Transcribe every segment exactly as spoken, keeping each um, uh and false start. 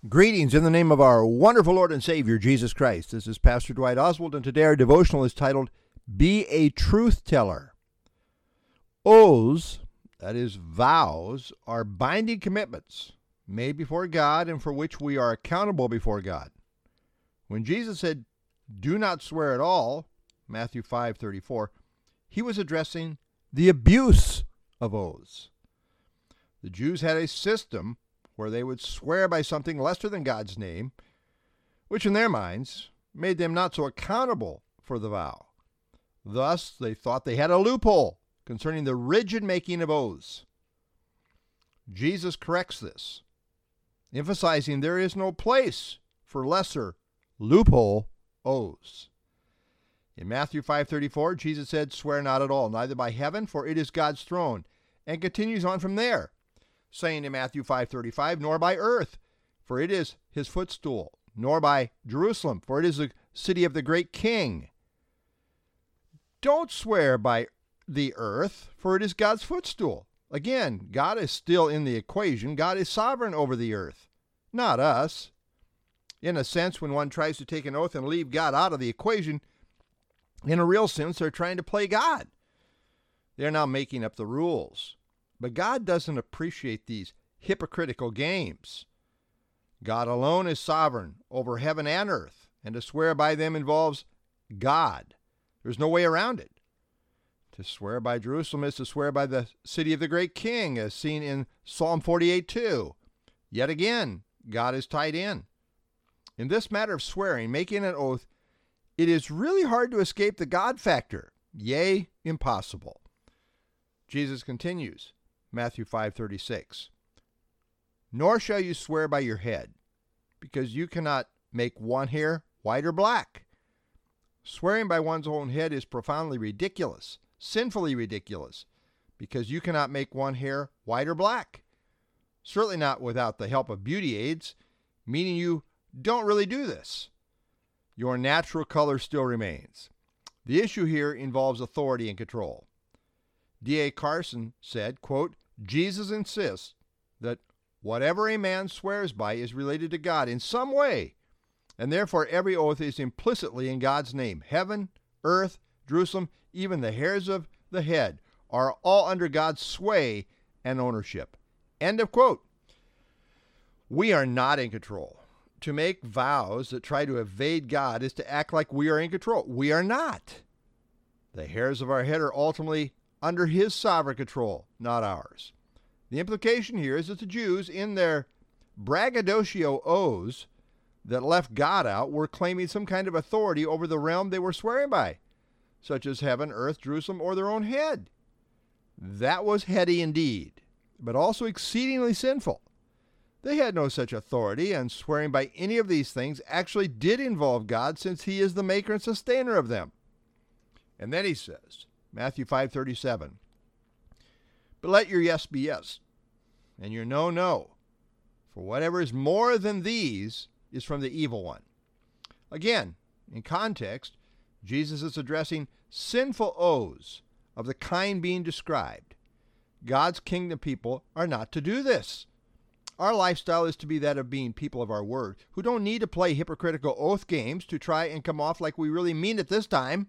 Greetings in the name of our wonderful Lord and Savior, Jesus Christ. This is Pastor Dwight Oswald, and today our devotional is titled, Be a Truth Teller. Oaths, that is vows, are binding commitments made before God and for which we are accountable before God. When Jesus said, do not swear at all, Matthew five thirty-four, he was addressing the abuse of oaths. The Jews had a system where they would swear by something lesser than God's name, which in their minds made them not so accountable for the vow. Thus, they thought they had a loophole concerning the rigid making of oaths. Jesus corrects this, emphasizing there is no place for lesser loophole oaths. In Matthew five thirty-four, Jesus said, swear not at all, neither by heaven, for it is God's throne, and continues on from there, saying in Matthew five thirty-five, nor by earth, for it is his footstool, nor by Jerusalem, for it is the city of the great king. Don't swear by the earth, for it is God's footstool. Again, God is still in the equation. God is sovereign over the earth, not us. In a sense, when one tries to take an oath and leave God out of the equation, in a real sense, they're trying to play God. They're now making up the rules. But God doesn't appreciate these hypocritical games. God alone is sovereign over heaven and earth, and to swear by them involves God. There's no way around it. To swear by Jerusalem is to swear by the city of the great king, as seen in Psalm forty-eight two. Yet again, God is tied in. In this matter of swearing, making an oath, it is really hard to escape the God factor. Yea, impossible. Jesus continues, Matthew five thirty-six. Nor shall you swear by your head, because you cannot make one hair white or black. Swearing by one's own head is profoundly ridiculous, sinfully ridiculous, because you cannot make one hair white or black. Certainly not without the help of beauty aids, meaning you don't really do this. Your natural color still remains. The issue here involves authority and control. D A Carson said, quote, Jesus insists that whatever a man swears by is related to God in some way, and therefore every oath is implicitly in God's name. Heaven, earth, Jerusalem, even the hairs of the head are all under God's sway and ownership. End of quote. We are not in control. To make vows that try to evade God is to act like we are in control. We are not. The hairs of our head are ultimately under his sovereign control, not ours. The implication here is that the Jews, in their braggadocio oaths that left God out, were claiming some kind of authority over the realm they were swearing by, such as heaven, earth, Jerusalem, or their own head. That was heady indeed, but also exceedingly sinful. They had no such authority, and swearing by any of these things actually did involve God, since he is the maker and sustainer of them. And then he says, Matthew five thirty-seven, but let your yes be yes, and your no, no. For whatever is more than these is from the evil one. Again, in context, Jesus is addressing sinful oaths of the kind being described. God's kingdom people are not to do this. Our lifestyle is to be that of being people of our word, who don't need to play hypocritical oath games to try and come off like we really mean it this time.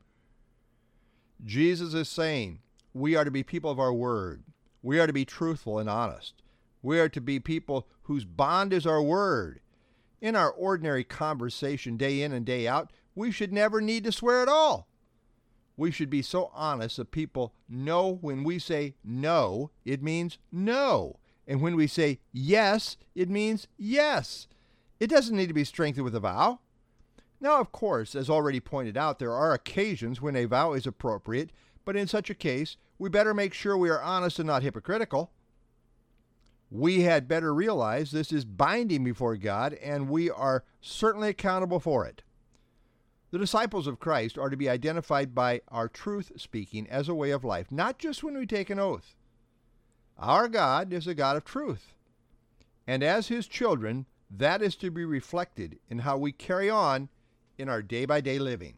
Jesus is saying we are to be people of our word. We are to be truthful and honest. We are to be people whose bond is our word. In our ordinary conversation day in and day out, we should never need to swear at all. We should be so honest that people know when we say no, it means no. And when we say yes, it means yes. It doesn't need to be strengthened with a vow. Now, of course, as already pointed out, there are occasions when a vow is appropriate, but in such a case, we better make sure we are honest and not hypocritical. We had better realize this is binding before God, and we are certainly accountable for it. The disciples of Christ are to be identified by our truth speaking as a way of life, not just when we take an oath. Our God is a God of truth, and as his children, that is to be reflected in how we carry on in our day-by-day living.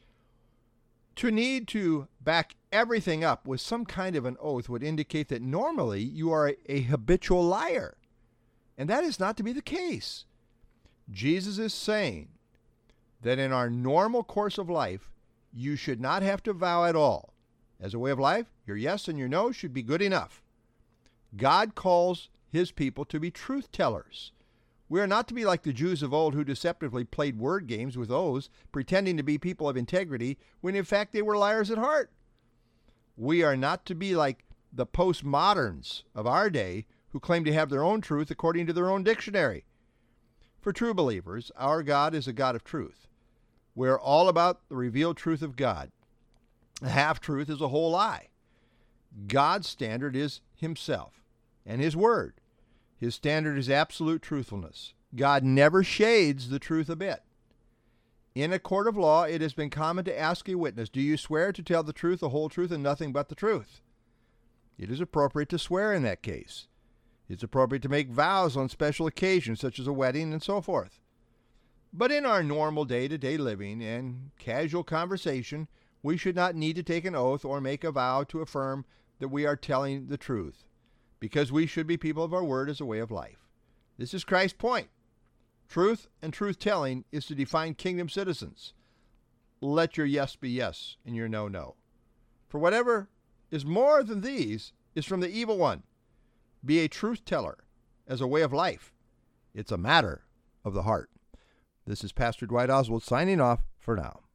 To need to back everything up with some kind of an oath would indicate that normally you are a, a habitual liar, and that is not to be the case. Jesus is saying that in our normal course of life, you should not have to vow at all. As a way of life, your yes and your no should be good enough. God calls his people to be truth tellers. We are not to be like the Jews of old who deceptively played word games with oaths, pretending to be people of integrity when in fact they were liars at heart. We are not to be like the postmoderns of our day who claim to have their own truth according to their own dictionary. For true believers, our God is a God of truth. We're all about the revealed truth of God. A half-truth is a whole lie. God's standard is himself and his word. His standard is absolute truthfulness. God never shades the truth a bit. In a court of law, it has been common to ask a witness, do you swear to tell the truth, the whole truth, and nothing but the truth? It is appropriate to swear in that case. It's appropriate to make vows on special occasions, such as a wedding and so forth. But in our normal day-to-day living and casual conversation, we should not need to take an oath or make a vow to affirm that we are telling the truth, because we should be people of our word as a way of life. This is Christ's point. Truth and truth-telling is to define kingdom citizens. Let your yes be yes and your no, no. For whatever is more than these is from the evil one. Be a truth-teller as a way of life. It's a matter of the heart. This is Pastor Dwight Oswald signing off for now.